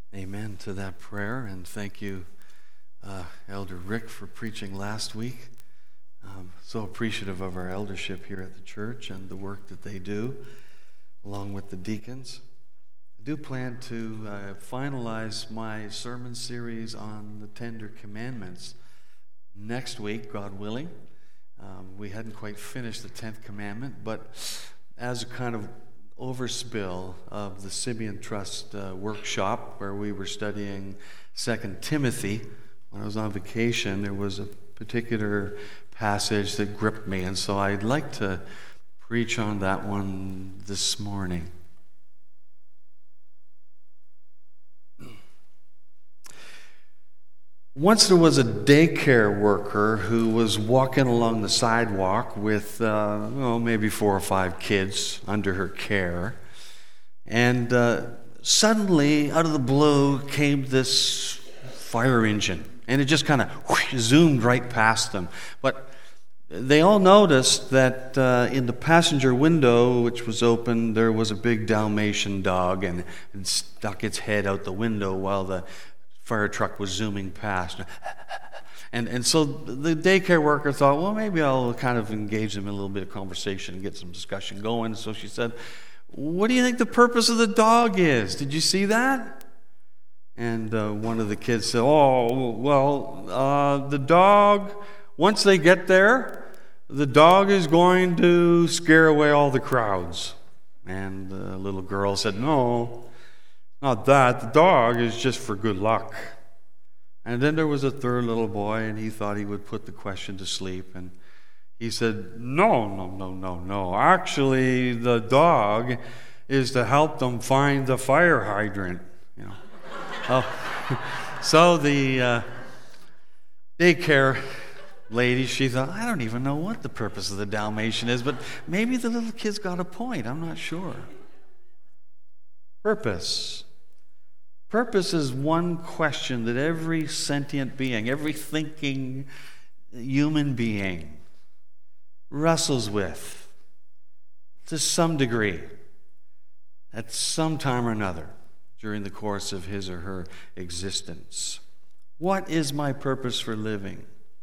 Amen to that prayer, and thank you, Elder Rick, for preaching last week. So appreciative of our eldership here at the church and the work that they do, along with the deacons. I do plan to finalize my sermon series on the Tender Commandments next week, God willing. We hadn't quite finished the 10th commandment, but as a kind of overspill of the Simeon Trust workshop where we were studying 2 Timothy, when I was on vacation, there was a particular passage that gripped me, and so I'd like to preach on that one this morning. Once there was a daycare worker who was walking along the sidewalk with, maybe 4 or 5 kids under her care. And suddenly, out of the blue, came this fire engine. And it just kind of zoomed right past them. But they all noticed that in the passenger window, which was open, there was a big Dalmatian dog, and it stuck its head out the window while the fire truck was zooming past. And so the daycare worker thought, well, maybe I'll kind of engage them in a little bit of conversation and get some discussion going. So she said, what do you think the purpose of the dog is? Did you see that? And one of the kids said, the dog, once they get there, the dog is going to scare away all the crowds. And the little girl said, no, not that. The dog is just for good luck. And then there was a third little boy, and he thought he would put the question to sleep. And he said, no. Actually, the dog is to help them find the fire hydrant. So the daycare lady, she thought, I don't even know what the purpose of the Dalmatian is, but maybe the little kid's got a point. I'm not sure. Purpose. Purpose is one question that every sentient being, every thinking human being wrestles with to some degree at some time or another during the course of his or her existence. What is my purpose for living?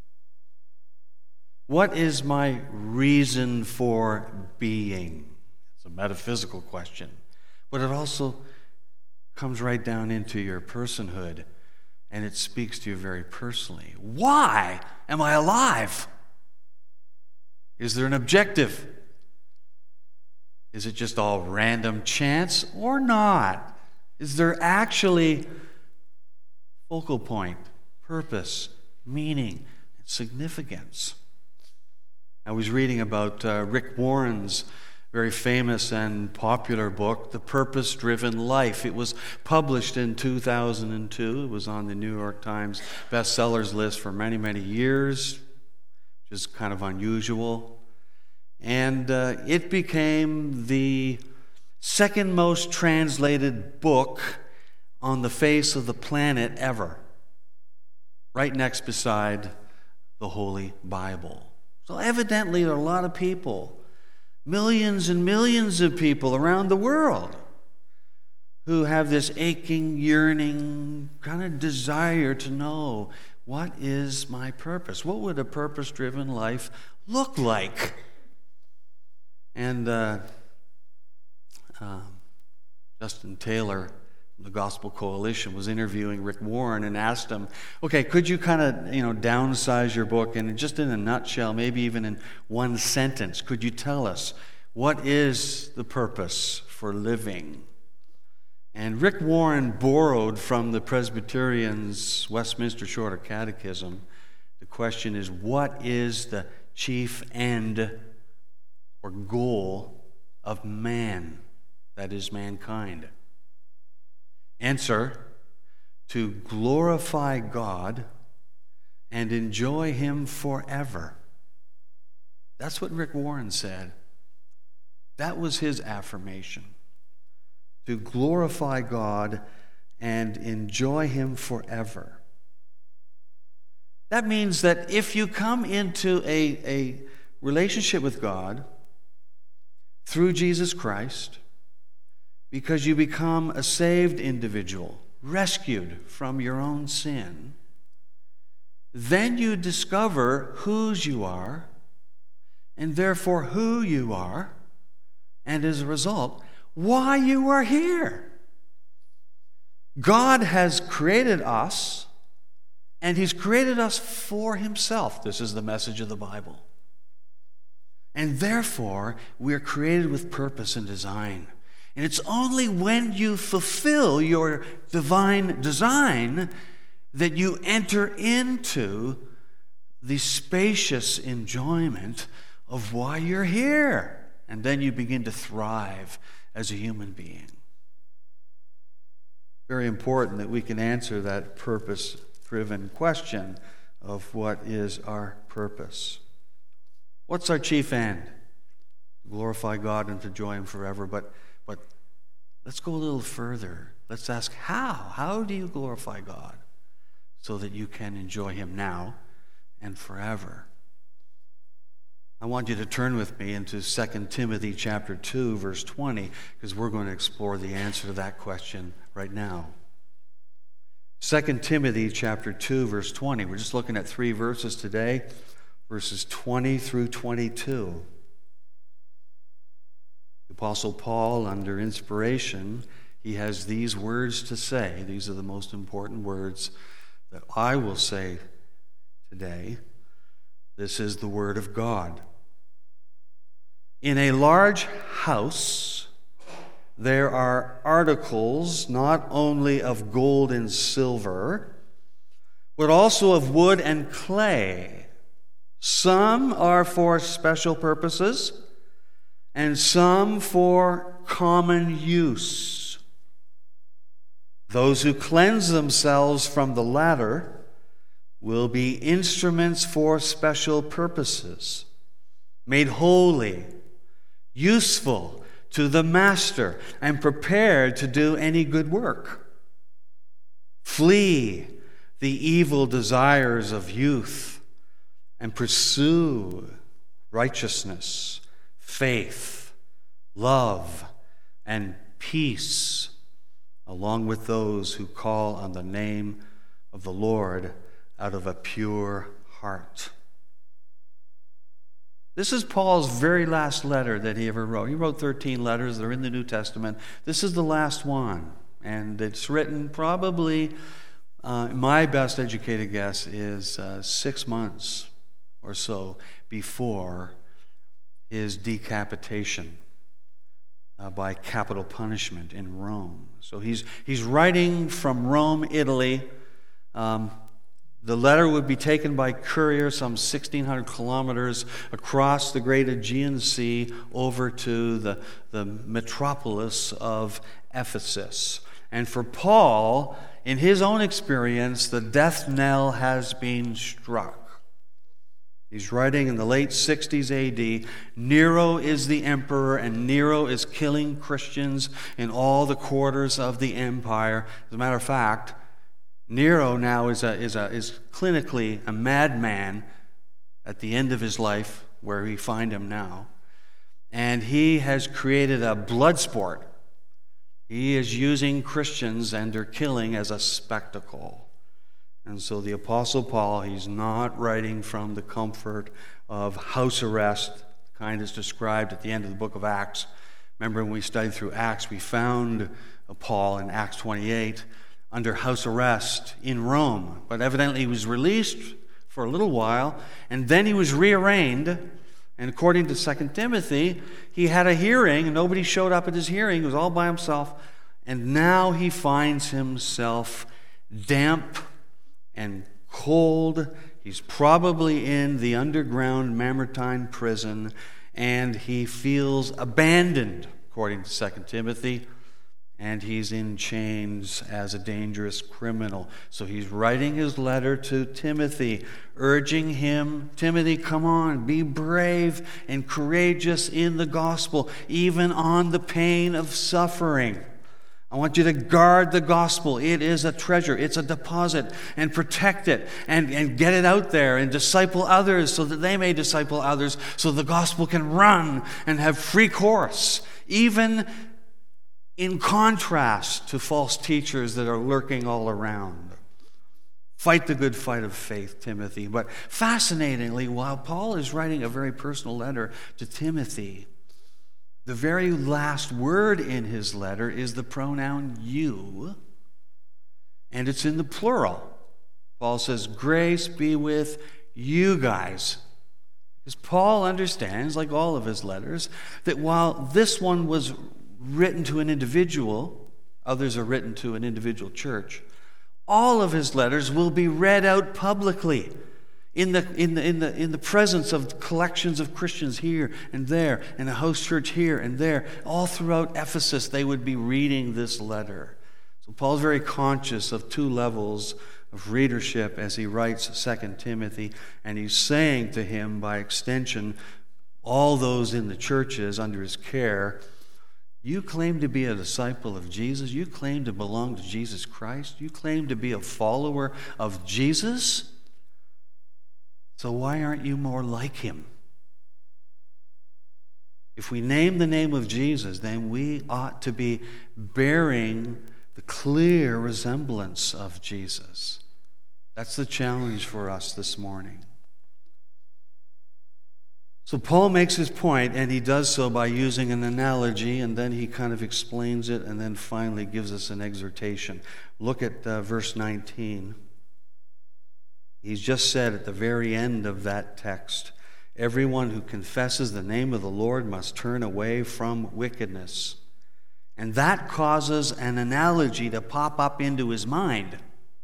What is my reason for being? It's a metaphysical question, but it also comes right down into your personhood, and it speaks to you very personally. Why am I alive? Is there an objective? Is it just all random chance or not? Is there actually focal point, purpose, meaning, and significance? I was reading about Rick Warren's very famous and popular book, The Purpose-Driven Life. It was published in 2002. It was on the New York Times bestsellers list for many, many years, which is kind of unusual. And it became the second most translated book on the face of the planet ever, right next beside the Holy Bible. So evidently there are a lot of people, millions and millions of people around the world who have this aching, yearning kind of desire to know, what is my purpose? What would a purpose-driven life look like? And Justin Taylor from the Gospel Coalition was interviewing Rick Warren and asked him, okay, could you kind of, downsize your book and just in a nutshell, maybe even in one sentence, could you tell us what is the purpose for living? And Rick Warren borrowed from the Presbyterians' Westminster Shorter Catechism. The question is, what is the chief end or goal of man, that is mankind? Answer, to glorify God and enjoy Him forever. That's what Rick Warren said. That was his affirmation. To glorify God and enjoy Him forever. That means that if you come into a relationship with God through Jesus Christ, because you become a saved individual, rescued from your own sin, then you discover whose you are, and therefore who you are, and as a result, why you are here. God has created us, and He's created us for Himself. This is the message of the Bible. And therefore, we are created with purpose and design. And it's only when you fulfill your divine design that you enter into the spacious enjoyment of why you're here. And then you begin to thrive as a human being. Very important that we can answer that purpose-driven question of what is our purpose. What's our chief end? To glorify God and to enjoy Him forever. But let's go a little further. Let's ask how. How do you glorify God so that you can enjoy Him now and forever? I want you to turn with me into 2 Timothy chapter 2, verse 20, because we're going to explore the answer to that question right now. 2 Timothy chapter 2, verse 20. We're just looking at 3 verses today, verses 20 through 22. The Apostle Paul, under inspiration, he has these words to say. These are the most important words that I will say today. This is the word of God. In a large house, there are articles not only of gold and silver, but also of wood and clay. Some are for special purposes, and some for common use. Those who cleanse themselves from the latter will be instruments for special purposes, made holy, useful to the master, and prepared to do any good work. Flee the evil desires of youth and pursue righteousness, faith, love, and peace, along with those who call on the name of the Lord out of a pure heart. This is Paul's very last letter that he ever wrote. He wrote 13 letters. They're in the New Testament. This is the last one. And it's written probably, my best educated guess is 6 months or so before his decapitation by capital punishment in Rome. So he's writing from Rome, Italy. The letter would be taken by courier some 1,600 kilometers across the great Aegean Sea over to the metropolis of Ephesus. And for Paul, in his own experience, the death knell has been struck. He's writing in the late 60s A.D. Nero is the emperor, and Nero is killing Christians in all the quarters of the empire. As a matter of fact, Nero now is clinically a madman at the end of his life, where we find him now. And he has created a blood sport. He is using Christians and their killing as a spectacle. And so the Apostle Paul, he's not writing from the comfort of house arrest, the kind that's described at the end of the book of Acts. Remember when we studied through Acts, we found Paul in Acts 28 under house arrest in Rome. But evidently he was released for a little while, and then he was rearraigned. And according to 2 Timothy, he had a hearing, and nobody showed up at his hearing. He was all by himself. And now he finds himself damp and cold. He's probably in the underground Mamertine prison, and he feels abandoned, according to 2 Timothy. And he's in chains as a dangerous criminal. So he's writing his letter to Timothy, urging him, Timothy, come on, be brave and courageous in the gospel, even on the pain of suffering. I want you to guard the gospel. It is a treasure. It's a deposit. And protect it and get it out there and disciple others so that they may disciple others, so the gospel can run and have free course, even in contrast to false teachers that are lurking all around. Fight the good fight of faith, Timothy. But fascinatingly, while Paul is writing a very personal letter to Timothy, the very last word in his letter is the pronoun you, and it's in the plural. Paul says, grace be with you guys. Because Paul understands, like all of his letters, that while this one was written to an individual, others are written to an individual church, all of his letters will be read out publicly in the presence of collections of Christians here and there, and a house church here and there. All throughout Ephesus, they would be reading this letter. So Paul's very conscious of two levels of readership as he writes 2 Timothy, and he's saying to him, by extension, all those in the churches under his care, you claim to be a disciple of Jesus. You claim to belong to Jesus Christ. You claim to be a follower of Jesus. So why aren't you more like him? If we name the name of Jesus, then we ought to be bearing the clear resemblance of Jesus. That's the challenge for us this morning. So Paul makes his point, and he does so by using an analogy, and then he kind of explains it, and then finally gives us an exhortation. Look at verse 19. He's just said at the very end of that text, everyone who confesses the name of the Lord must turn away from wickedness. And that causes an analogy to pop up into his mind.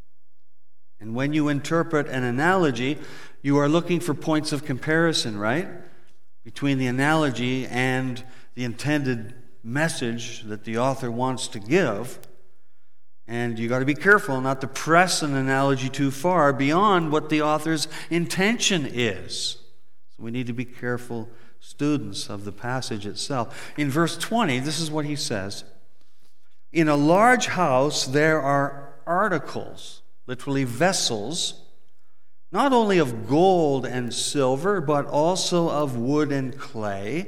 And when you interpret an analogy, you are looking for points of comparison, right? Between the analogy and the intended message that the author wants to give. And you got to be careful not to press an analogy too far beyond what the author's intention is. So we need to be careful students of the passage itself. In verse 20, this is what he says. In a large house there are articles, literally vessels, not only of gold and silver, but also of wood and clay.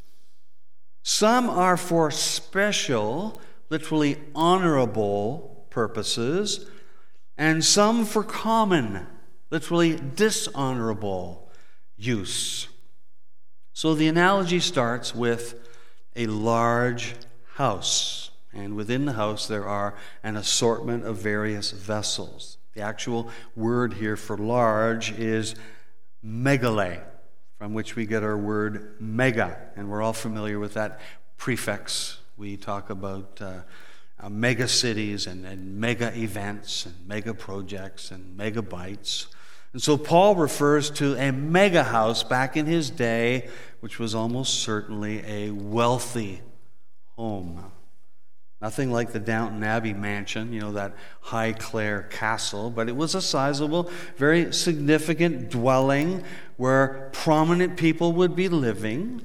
Some are for special, literally honorable purposes, and some for common, literally dishonorable use. So the analogy starts with a large house, and within the house there are an assortment of various vessels. The actual word here for large is megale, from which we get our word mega, and we're all familiar with that prefix. We talk about mega cities and mega events and mega projects and megabytes. And so Paul refers to a mega house back in his day, which was almost certainly a wealthy home. Nothing like the Downton Abbey mansion, that Highclere castle, but it was a sizable, very significant dwelling where prominent people would be living,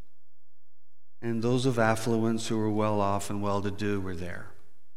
and those of affluence who were well off and well-to-do were there.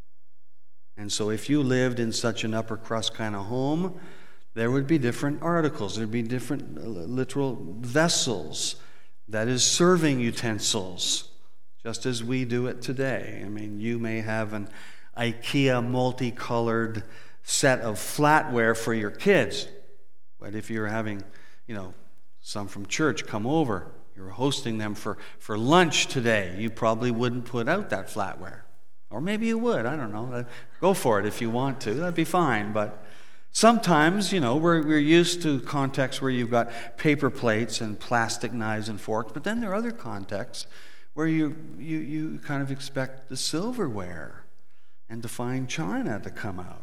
And so if you lived in such an upper-crust kind of home, there would be different articles. There would be different literal vessels, that is, serving utensils, just as we do it today. I mean, you may have an IKEA multicolored set of flatware for your kids, but if you're having, some from church come over, you're hosting them for lunch today, you probably wouldn't put out that flatware. Or maybe you would, I don't know. Go for it if you want to, that'd be fine. But sometimes, we're used to contexts where you've got paper plates and plastic knives and forks, but then there are other contexts where you kind of expect the silverware and the fine china to come out.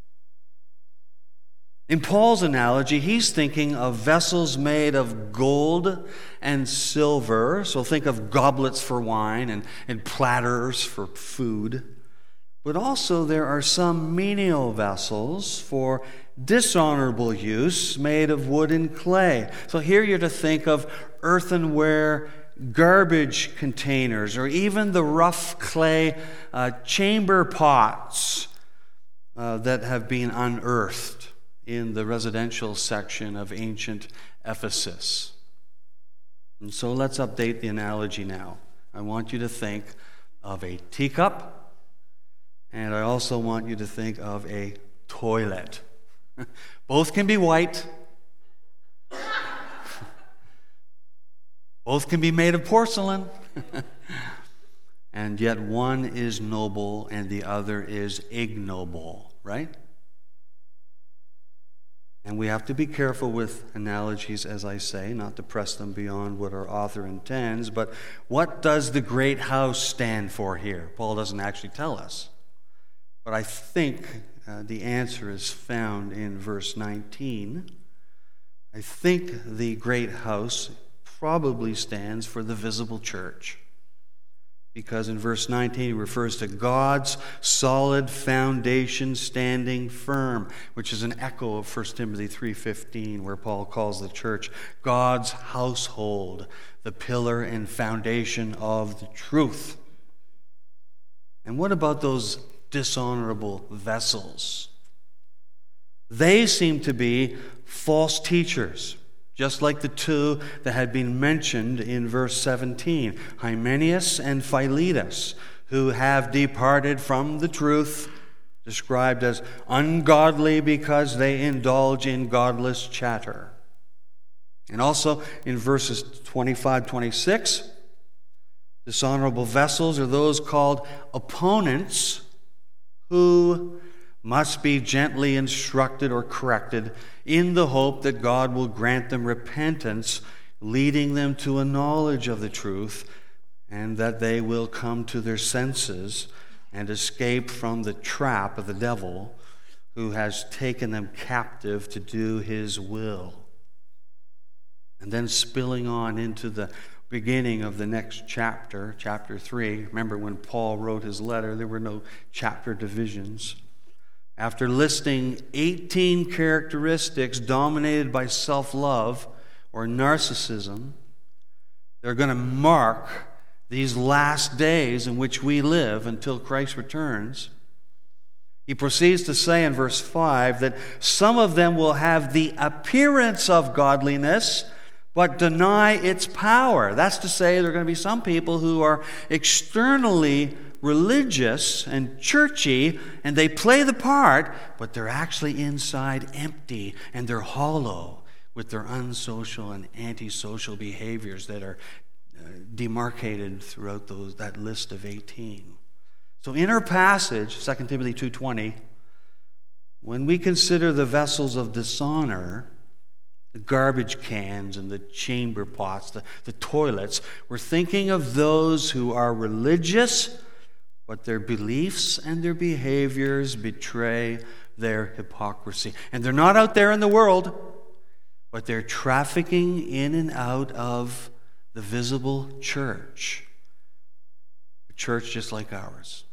In Paul's analogy, he's thinking of vessels made of gold and silver. So think of goblets for wine and platters for food. But also there are some menial vessels for dishonorable use made of wood and clay. So here you're to think of earthenware garbage containers, or even the rough clay chamber pots that have been unearthed in the residential section of ancient Ephesus. And so let's update the analogy now. I want you to think of a teacup, and I also want you to think of a toilet. Both can be white. Both can be made of porcelain. And yet one is noble and the other is ignoble, right? And we have to be careful with analogies, as I say, not to press them beyond what our author intends. But what does the great house stand for here? Paul doesn't actually tell us. But I think the answer is found in verse 19. I think the great house probably stands for the visible church. Because in verse 19 he refers to God's solid foundation standing firm, which is an echo of 1 Timothy 3:15, where Paul calls the church God's household, the pillar and foundation of the truth. And what about those dishonorable vessels? They seem to be false teachers, just like the two that had been mentioned in verse 17, Hymenaeus and Philetus, who have departed from the truth, described as ungodly because they indulge in godless chatter. And also in verses 25-26, dishonorable vessels are those called opponents who must be gently instructed or corrected in the hope that God will grant them repentance, leading them to a knowledge of the truth, and that they will come to their senses and escape from the trap of the devil who has taken them captive to do his will. And then spilling on into the beginning of the next chapter, chapter 3. Remember when Paul wrote his letter, there were no chapter divisions. After listing 18 characteristics dominated by self-love or narcissism, they're going to mark these last days in which we live until Christ returns. He proceeds to say in verse 5 that some of them will have the appearance of godliness, but deny its power. That's to say, there are going to be some people who are externally religious and churchy, and they play the part, but they're actually inside empty, and they're hollow with their unsocial and antisocial behaviors that are demarcated throughout that list of 18. So in our passage, 2 Timothy 2:20, when we consider the vessels of dishonor, the garbage cans and the chamber pots, the toilets, we're thinking of those who are religious, but their beliefs and their behaviors betray their hypocrisy. And they're not out there in the world, but they're trafficking in and out of the visible church. A church just like ours.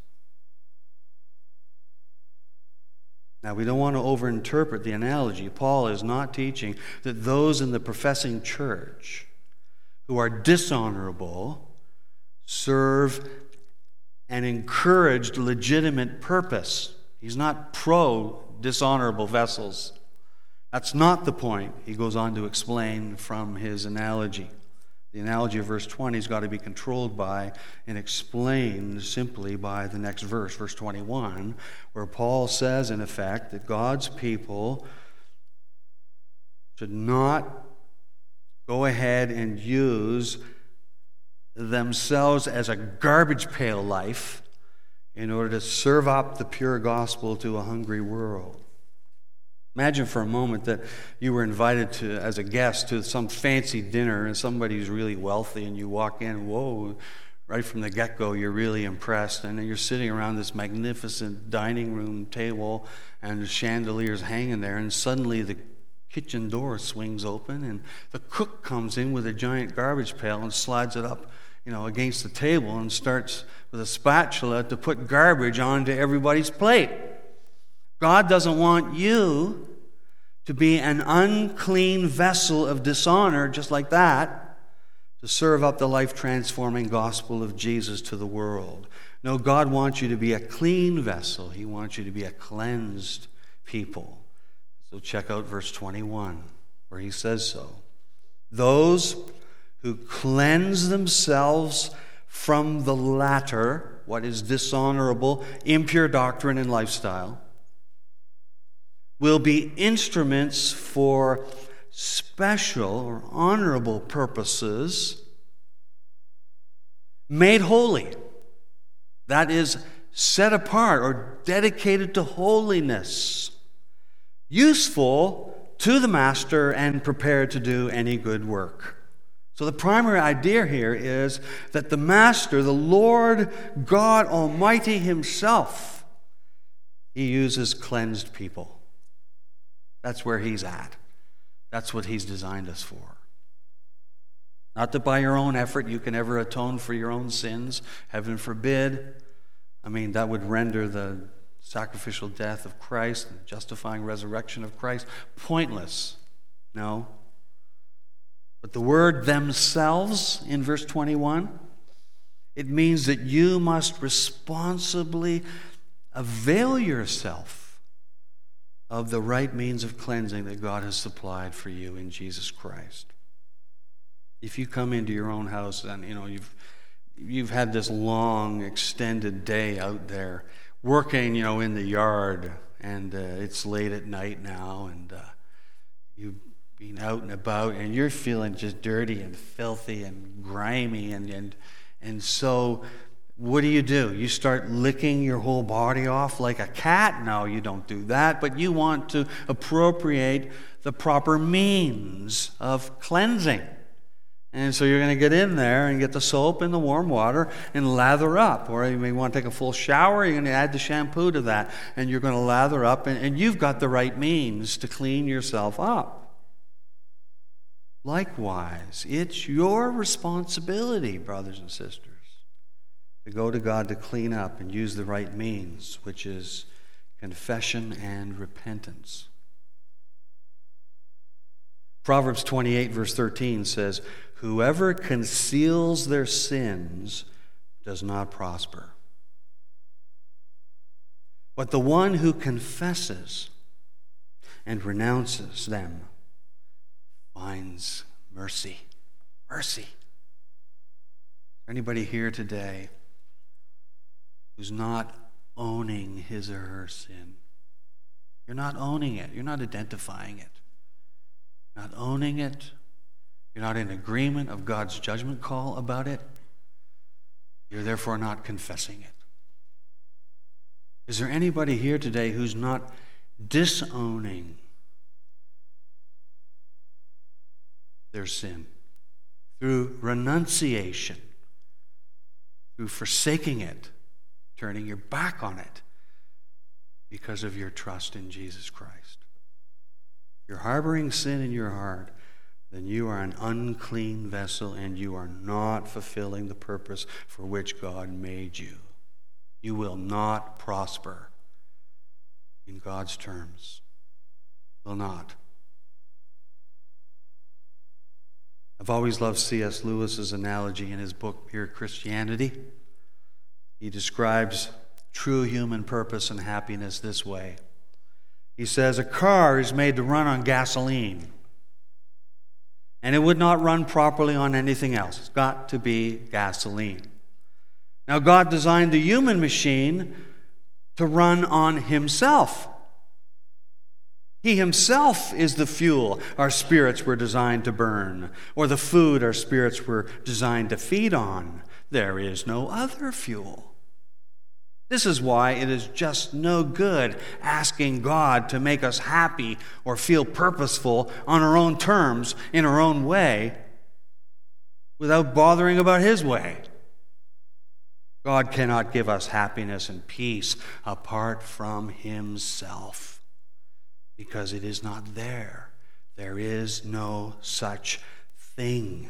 Now, we don't want to overinterpret the analogy. Paul is not teaching that those in the professing church who are dishonorable serve an encouraged legitimate purpose. He's not pro-dishonorable vessels. That's not the point he goes on to explain from his analogy. The analogy of verse 20 has got to be controlled by and explained simply by the next verse, verse 21, where Paul says, in effect, that God's people should not go ahead and use themselves as a garbage pail life in order to serve up the pure gospel to a hungry world. Imagine for a moment that you were invited to, as a guest, to some fancy dinner, and somebody who's really wealthy, and you walk in, whoa, right from the get-go, you're really impressed, and then you're sitting around this magnificent dining room table, and the chandelier's hanging there, and suddenly the kitchen door swings open, and the cook comes in with a giant garbage pail and slides it up, against the table, and starts with a spatula to put garbage onto everybody's plate. God doesn't want you to be an unclean vessel of dishonor just like that, to serve up the life-transforming gospel of Jesus to the world. No, God wants you to be a clean vessel. He wants you to be a cleansed people. So check out verse 21, where he says so. Those who cleanse themselves from the latter what is dishonorable, impure doctrine and lifestyle, will be instruments for special or honorable purposes, made holy. That is, set apart or dedicated to holiness, useful to the master and prepared to do any good work. So the primary idea here is that the master, the Lord God Almighty himself, he uses cleansed people. That's where he's at. That's what he's designed us for. Not that by your own effort you can ever atone for your own sins. Heaven forbid. I mean, that would render the sacrificial death of Christ and justifying resurrection of Christ pointless. No. But the word themselves in verse 21, it means that you must responsibly avail yourself of the right means of cleansing that God has supplied for you in Jesus Christ. If you come into your own house and you've had this long extended day out there working in the yard, and it's late at night now, and you've been out and about and you're feeling just dirty and filthy and grimy, and so what do? You start licking your whole body off like a cat? No, you don't do that, but you want to appropriate the proper means of cleansing. And so you're going to get in there and get the soap and the warm water and lather up. Or you may want to take a full shower, you're going to add the shampoo to that, and you're going to lather up, and you've got the right means to clean yourself up. Likewise, it's your responsibility, brothers and sisters, to go to God to clean up and use the right means, which is confession and repentance. Proverbs 28, verse 13 says, "Whoever conceals their sins does not prosper. But the one who confesses and renounces them finds mercy." Mercy. Anybody here today who's not owning his or her sin? You're not owning it. You're not identifying it. Not owning it. You're not in agreement of God's judgment call about it. You're therefore not confessing it. Is there anybody here today who's not disowning their sin through renunciation, through forsaking it, turning your back on it because of your trust in Jesus Christ? If you're harboring sin in your heart, then you are an unclean vessel and you are not fulfilling the purpose for which God made you. You will not prosper in God's terms. Will not. I've always loved C.S. Lewis's analogy in his book, Mere Christianity. He describes true human purpose and happiness this way. He says, a car is made to run on gasoline, and it would not run properly on anything else. It's got to be gasoline. Now, God designed the human machine to run on himself. He himself is the fuel our spirits were designed to burn, or the food our spirits were designed to feed on. There is no other fuel. This is why it is just no good asking God to make us happy or feel purposeful on our own terms, in our own way, without bothering about his way. God cannot give us happiness and peace apart from himself, because it is not there. There is no such thing.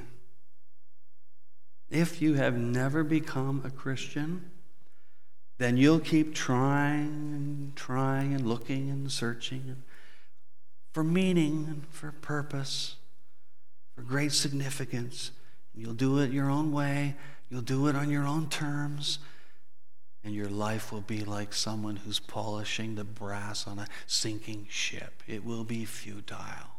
If you have never become a Christian, then you'll keep trying and looking and searching for meaning and for purpose, for great significance. You'll do it your own way. You'll do it on your own terms. And your life will be like someone who's polishing the brass on a sinking ship. It will be futile.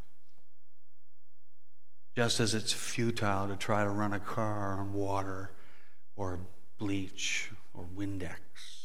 Just as it's futile to try to run a car on water or bleach or Windex.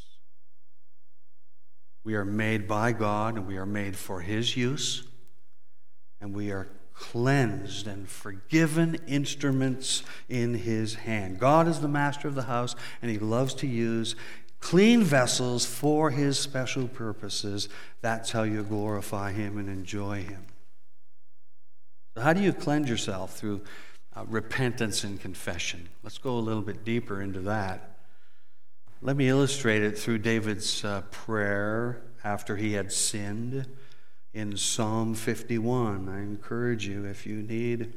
We are made by God, and we are made for His use, and we are cleansed and forgiven instruments in His hand. God is the master of the house, and He loves to use clean vessels for His special purposes. That's how you glorify Him and enjoy Him. So how do you cleanse yourself? Through repentance and confession. Let's go a little bit deeper into that. Let me illustrate it through David's prayer after he had sinned in Psalm 51. I encourage you, if you need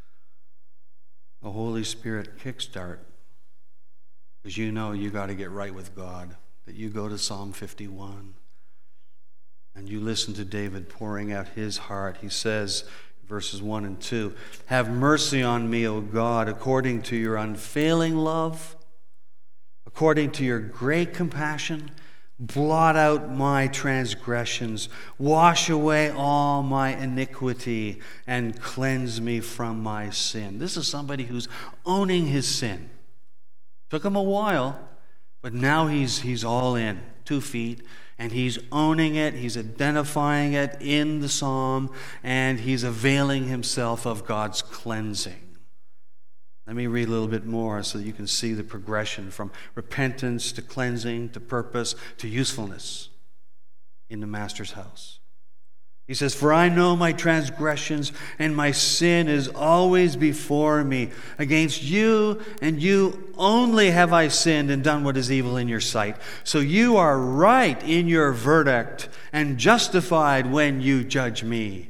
a Holy Spirit kickstart, because you know you got to get right with God, that you go to Psalm 51 and you listen to David pouring out his heart. He says, verses 1 and 2, "Have mercy on me, O God, according to your unfailing love, according to your great compassion. Blot out my transgressions, wash away all my iniquity, and cleanse me from my sin." This is somebody who's owning his sin. Took him a while, but now he's all in, 2 feet, and he's owning it, he's identifying it in the psalm, and he's availing himself of God's cleansing. Let me read a little bit more so that you can see the progression from repentance to cleansing to purpose to usefulness in the Master's house. He says, "For I know my transgressions, and my sin is always before me. Against you and you only have I sinned and done what is evil in your sight. So you are right in your verdict and justified when you judge me.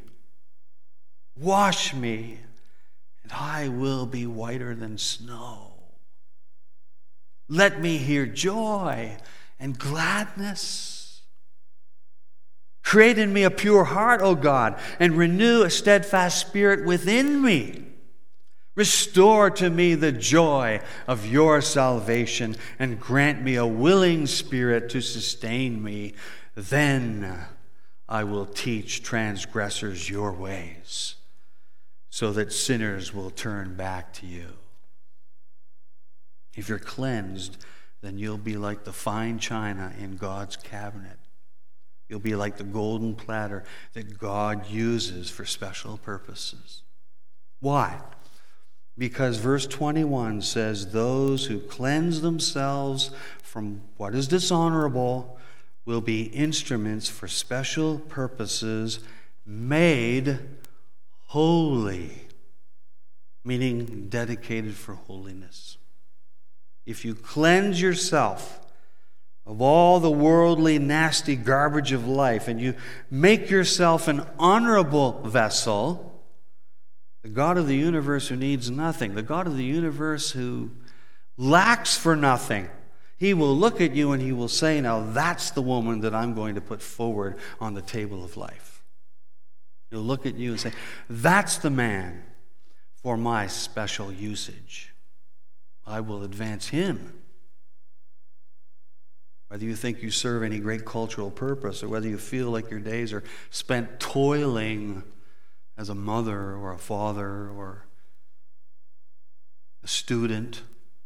Wash me, and I will be whiter than snow. Let me hear joy and gladness. Create in me a pure heart, O God, and renew a steadfast spirit within me. Restore to me the joy of your salvation, and grant me a willing spirit to sustain me. Then I will teach transgressors your ways, so that sinners will turn back to you." If you're cleansed, then you'll be like the fine china in God's cabinet. You'll be like the golden platter that God uses for special purposes. Why? Because verse 21 says, "Those who cleanse themselves from what is dishonorable will be instruments for special purposes, made holy," meaning dedicated for holiness. If you cleanse yourself of all the worldly, nasty garbage of life, and you make yourself an honorable vessel, the God of the universe who needs nothing, the God of the universe who lacks for nothing, He will look at you and He will say, "Now that's the woman that I'm going to put forward on the table of life." He'll look at you and say, "That's the man for my special usage. I will advance him." Whether you think you serve any great cultural purpose, or whether you feel like your days are spent toiling as a mother or a father or a student,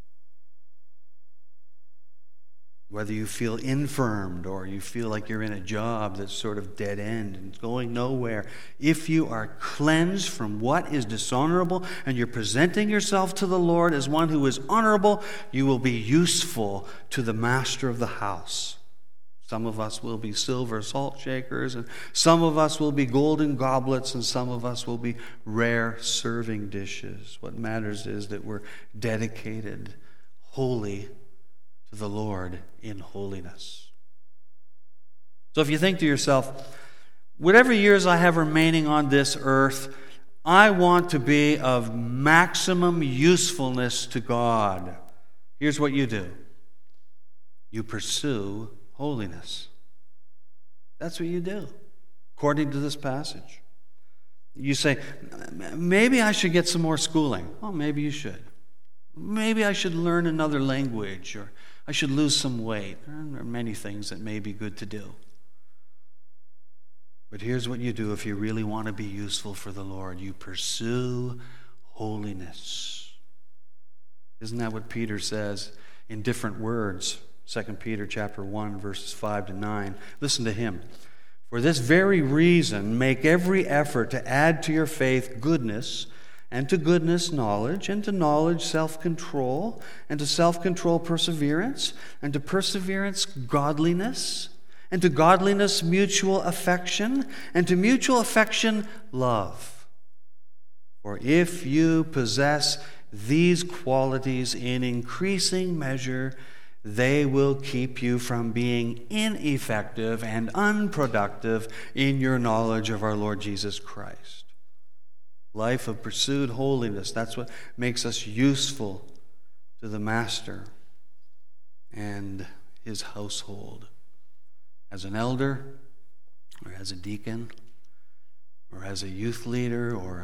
whether you feel infirmed or you feel like you're in a job that's sort of dead end and going nowhere, if you are cleansed from what is dishonorable and you're presenting yourself to the Lord as one who is honorable, you will be useful to the master of the house. Some of us will be silver salt shakers, and some of us will be golden goblets, and some of us will be rare serving dishes. What matters is that we're dedicated, holy to the Lord in holiness. So if you think to yourself, whatever years I have remaining on this earth, I want to be of maximum usefulness to God. Here's what you do. You pursue holiness. That's what you do, according to this passage. You say, maybe I should get some more schooling. Well, maybe you should. Maybe I should learn another language, or I should lose some weight. There are many things that may be good to do. But here's what you do if you really want to be useful for the Lord. You pursue holiness. Isn't that what Peter says in different words? 2 Peter chapter 1, verses 5 to 9. Listen to him. For this very reason, make every effort to add to your faith goodness, and to goodness knowledge, and to knowledge self-control, and to self-control perseverance, and to perseverance godliness, and to godliness mutual affection, and to mutual affection love. For if you possess these qualities in increasing measure, they will keep you from being ineffective and unproductive in your knowledge of our Lord Jesus Christ. Life of pursued holiness, that's what makes us useful to the Master and his household. As an elder, or as a deacon, or as a youth leader, or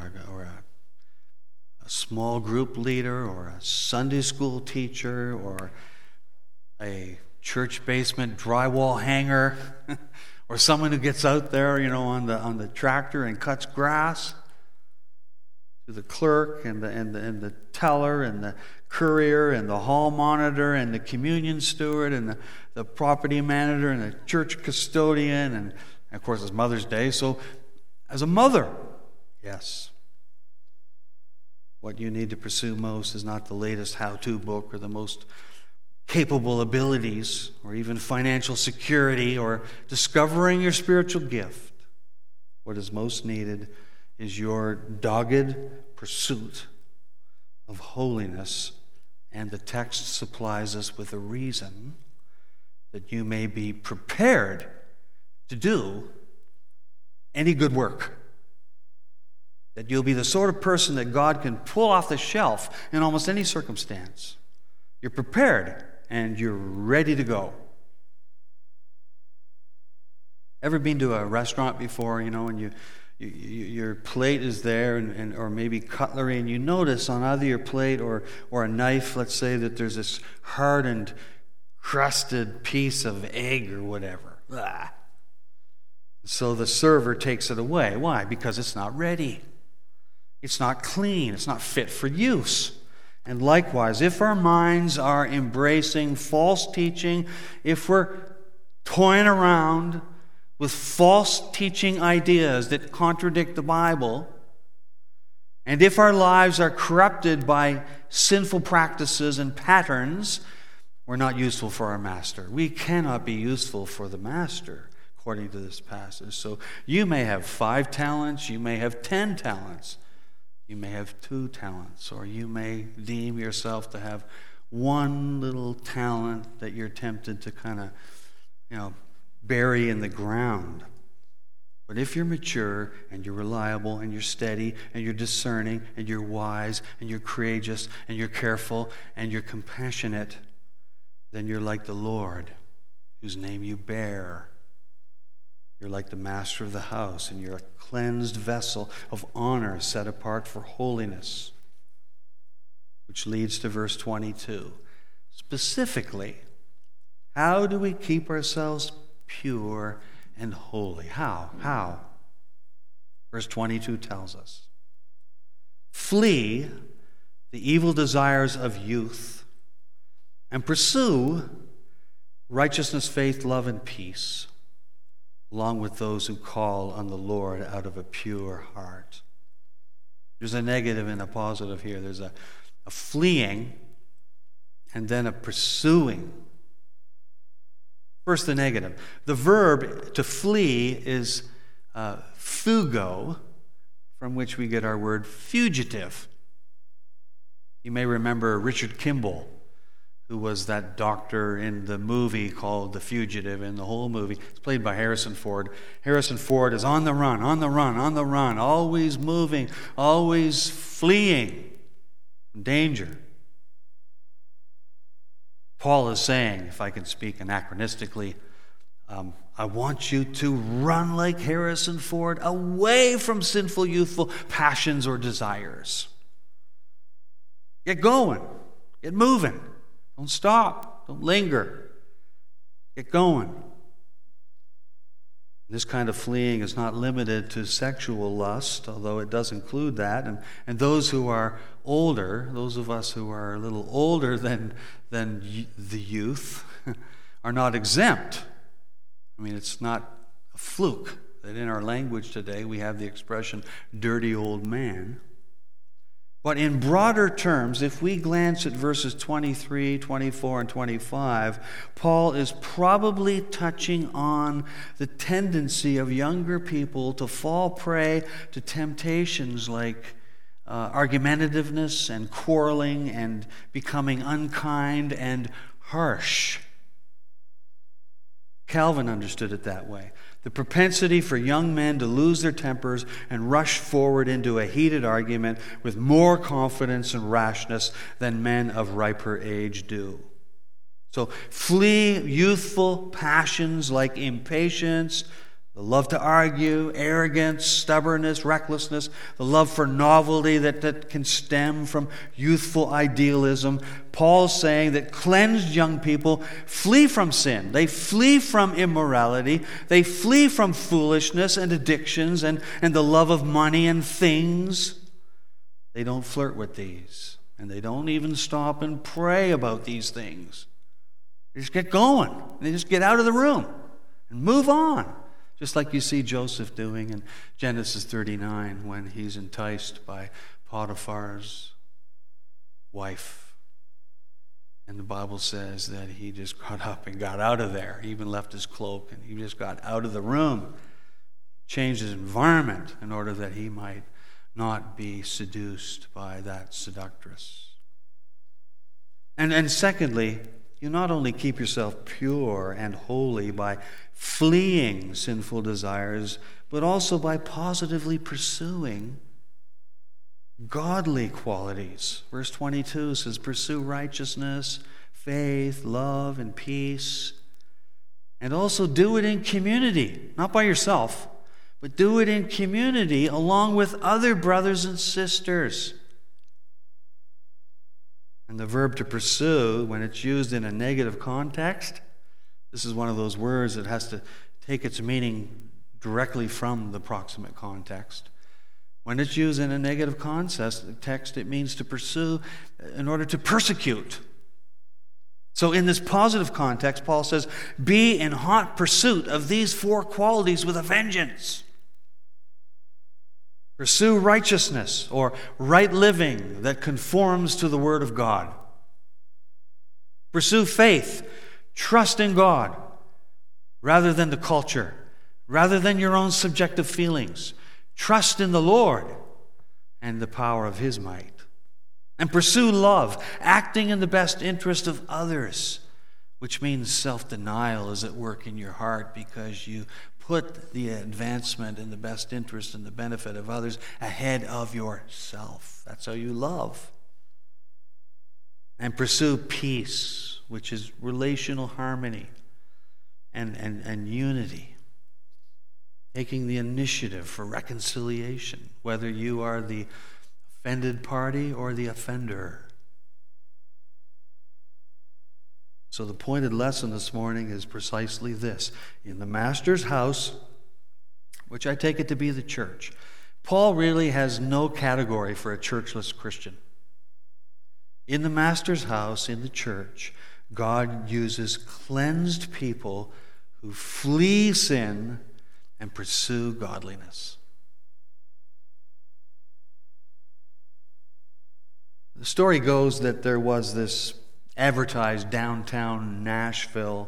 a small group leader, or a Sunday school teacher, or a church basement drywall hanger, or someone who gets out there, on the tractor and cuts grass, to the clerk and the teller and the courier and the hall monitor and the communion steward and the property manager and the church custodian, and of course it's Mother's Day. So as a mother, yes, what you need to pursue most is not the latest how-to book or the most capable abilities or even financial security or discovering your spiritual gift. What is most needed is your dogged pursuit of holiness, and the text supplies us with a reason that you may be prepared to do any good work. That you'll be the sort of person that God can pull off the shelf in almost any circumstance. You're prepared and you're ready to go. Ever been to a restaurant before, and your plate is there, and or maybe cutlery, and you notice on either your plate or a knife, let's say, that there's this hardened, crusted piece of egg or whatever. Ah. So the server takes it away. Why? Because it's not ready. It's not clean. It's not fit for use. And likewise, if our minds are embracing false teaching, if we're toying around with false teaching ideas that contradict the Bible, and if our lives are corrupted by sinful practices and patterns, we're not useful for our Master. We cannot be useful for the Master, according to this passage. So you may have 5 talents, you may have 10 talents, you may have 2 talents, or you may deem yourself to have one little talent that you're tempted to kind of, bury in the ground. But if you're mature and you're reliable and you're steady and you're discerning and you're wise and you're courageous and you're careful and you're compassionate, then you're like the Lord, whose name you bear. You're like the master of the house, and you're a cleansed vessel of honor set apart for holiness. Which leads to verse 22. Specifically, how do we keep ourselves pure and holy? How? Verse 22 tells us. Flee the evil desires of youth and pursue righteousness, faith, love, and peace, along with those who call on the Lord out of a pure heart. There's a negative and a positive here. There's a fleeing and then a pursuing. First, the negative. The verb to flee is fugo, from which we get our word fugitive. You may remember Richard Kimball, who was that doctor in the movie called The Fugitive. In the whole movie, it's played by Harrison Ford. Harrison Ford is on the run, always moving, always fleeing from danger. Paul is saying, if I can speak anachronistically, I want you to run like Harrison Ford away from sinful, youthful passions or desires. Get going. Get moving. Don't stop. Don't linger. Get going. This kind of fleeing is not limited to sexual lust, although it does include that. And those who are older, those of us who are a little older than the youth, are not exempt. I mean, it's not a fluke that in our language today we have the expression dirty old man. But in broader terms, if we glance at verses 23, 24, and 25, Paul is probably touching on the tendency of younger people to fall prey to temptations like argumentativeness and quarreling and becoming unkind and harsh. Calvin understood it that way. The propensity for young men to lose their tempers and rush forward into a heated argument with more confidence and rashness than men of riper age do. So flee youthful passions like impatience, the love to argue, arrogance, stubbornness, recklessness, the love for novelty that can stem from youthful idealism. Paul's saying that cleansed young people flee from sin. They flee from immorality. They flee from foolishness and addictions and the love of money and things. They don't flirt with these. And they don't even stop and pray about these things. They just get going. They just get out of the room and move on. Just like you see Joseph doing in Genesis 39 when he's enticed by Potiphar's wife. And the Bible says that he just got up and got out of there. He even left his cloak and he just got out of the room. Changed his environment in order that he might not be seduced by that seductress. And secondly, you not only keep yourself pure and holy by fleeing sinful desires, but also by positively pursuing godly qualities. Verse 22 says, pursue righteousness, faith, love, and peace. And also do it in community, not by yourself, but do it in community along with other brothers and sisters. And the verb to pursue, when it's used in a negative context, this is one of those words that has to take its meaning directly from the proximate context. When it's used in a negative context, it means to pursue in order to persecute. So in this positive context, Paul says, be in hot pursuit of these four qualities with a vengeance. Pursue righteousness or right living that conforms to the Word of God. Pursue faith, trust in God rather than the culture, rather than your own subjective feelings. Trust in the Lord and the power of His might. And pursue love, acting in the best interest of others, which means self-denial is at work in your heart because you put the advancement and the best interest and the benefit of others ahead of yourself. That's how you love. And pursue peace, which is relational harmony and unity. Taking the initiative for reconciliation, whether you are the offended party or the offender. So the pointed lesson this morning is precisely this. In the Master's house, which I take it to be the church, Paul really has no category for a churchless Christian. In the Master's house, in the church, God uses cleansed people who flee sin and pursue godliness. The story goes that there was this advertised downtown Nashville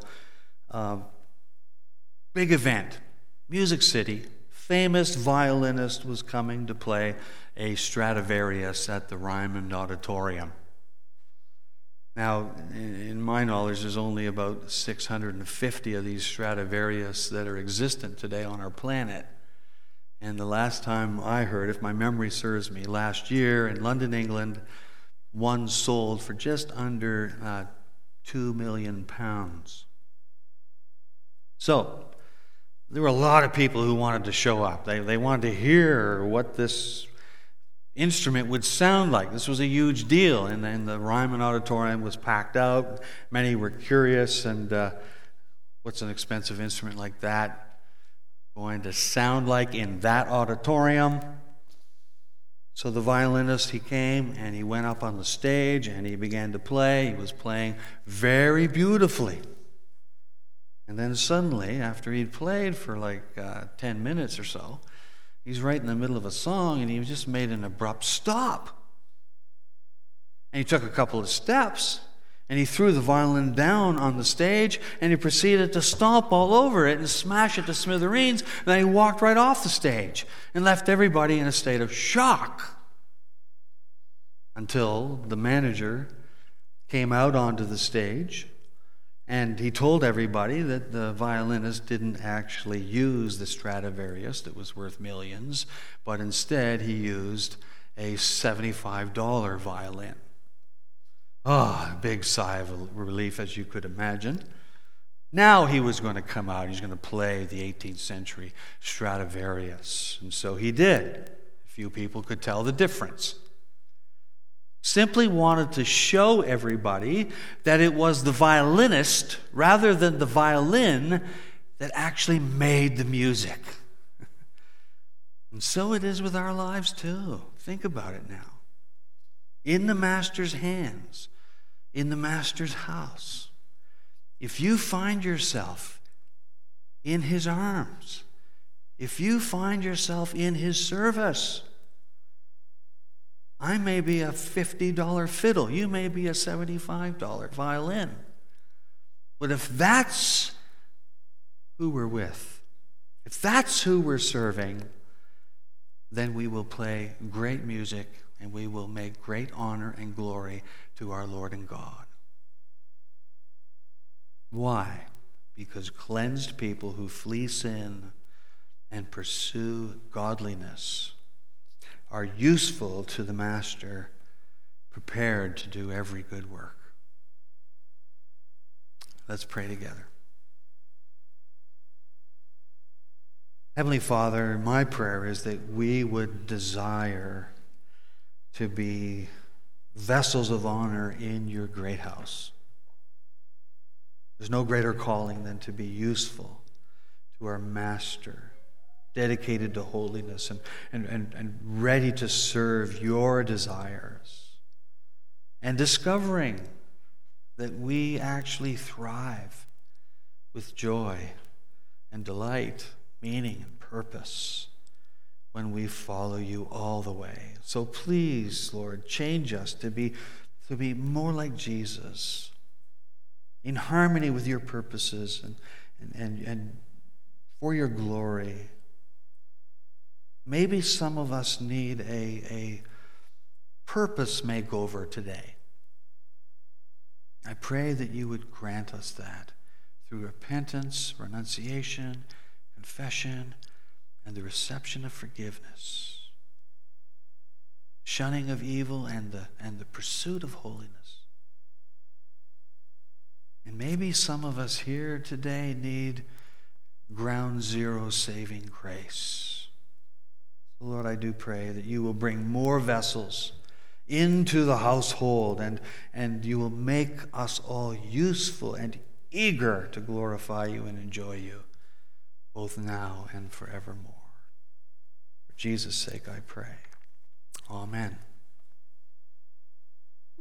big event, Music City. Famous violinist was coming to play a Stradivarius at the Ryman Auditorium. Now, in my knowledge, there's only about 650 of these Stradivarius that are existent today on our planet. And the last time I heard, if my memory serves me, last year in London, England, one sold for just under £2 million. So, there were a lot of people who wanted to show up. They wanted to hear what this instrument would sound like. This was a huge deal, and then the Ryman Auditorium was packed out. Many were curious, and what's an expensive instrument like that going to sound like in that auditorium? So the violinist, he came and he went up on the stage and he began to play. He was playing very beautifully. And then suddenly, after he'd played for like 10 minutes or so, he's right in the middle of a song, and he just made an abrupt stop. And he took a couple of steps, and he threw the violin down on the stage, and he proceeded to stomp all over it and smash it to smithereens. And then he walked right off the stage and left everybody in a state of shock until the manager came out onto the stage, and he told everybody that the violinist didn't actually use the Stradivarius that was worth millions, but instead he used a $75 violin. A big sigh of relief, as you could imagine. Now he was going to come out. He's going to play the 18th century Stradivarius. And so he did. Few people could tell the difference. Simply wanted to show everybody that it was the violinist rather than the violin that actually made the music. And so it is with our lives too. Think about it now. In the Master's hands, in the Master's house, if you find yourself in his arms, if you find yourself in his service, I may be a $50 fiddle, you may be a $75 violin. But if that's who we're with, if that's who we're serving, then we will play great music and we will make great honor and glory to our Lord and God. Why? Because cleansed people who flee sin and pursue godliness are useful to the Master, prepared to do every good work. Let's pray together. Heavenly Father, my prayer is that we would desire to be vessels of honor in your great house. There's no greater calling than to be useful to our Master, dedicated to holiness and ready to serve your desires, and discovering that we actually thrive with joy and delight, meaning and purpose when we follow you all the way. So please, Lord, change us to be more like Jesus, in harmony with your purposes and for your glory. Maybe some of us need a purpose makeover today. I pray that you would grant us that through repentance, renunciation, confession, and the reception of forgiveness, shunning of evil, and the pursuit of holiness. And maybe some of us here today need ground zero saving grace. Lord, I do pray that you will bring more vessels into the household, and you will make us all useful and eager to glorify you and enjoy you, both now and forevermore. For Jesus' sake I pray. Amen.